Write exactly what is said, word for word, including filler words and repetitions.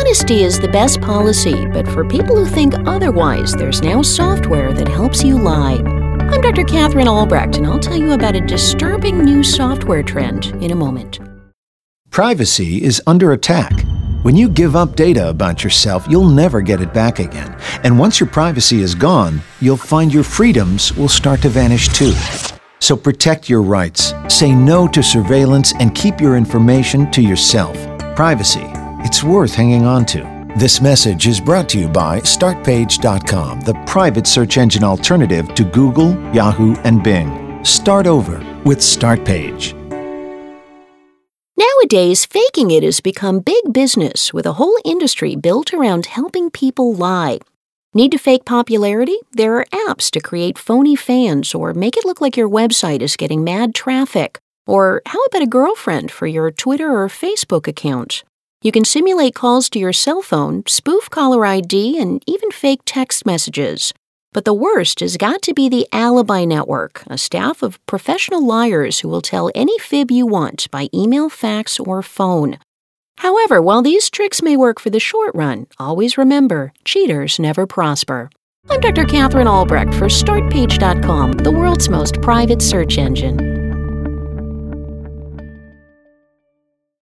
Honesty is the best policy, but for people who think otherwise, there's now software that helps you lie. I'm Doctor Catherine Albrecht, and I'll tell you about a disturbing new software trend in a moment. Privacy is under attack. When you give up data about yourself, you'll never get it back again. And once your privacy is gone, you'll find your freedoms will start to vanish too. So protect your rights, say no to surveillance, and keep your information to yourself. Privacy, it's worth hanging on to. This message is brought to you by Start Page dot com, the private search engine alternative to Google, Yahoo, and Bing. Start over with StartPage. Nowadays, faking it has become big business, with a whole industry built around helping people lie. Need to fake popularity? There are apps to create phony fans or make it look like your website is getting mad traffic. Or how about a girlfriend for your Twitter or Facebook account? You can simulate calls to your cell phone, spoof caller I D, and even fake text messages. But the worst has got to be the Alibi Network, a staff of professional liars who will tell any fib you want by email, fax, or phone. However, while these tricks may work for the short run, always remember, cheaters never prosper. I'm Doctor Catherine Albrecht for Start Page dot com, the world's most private search engine.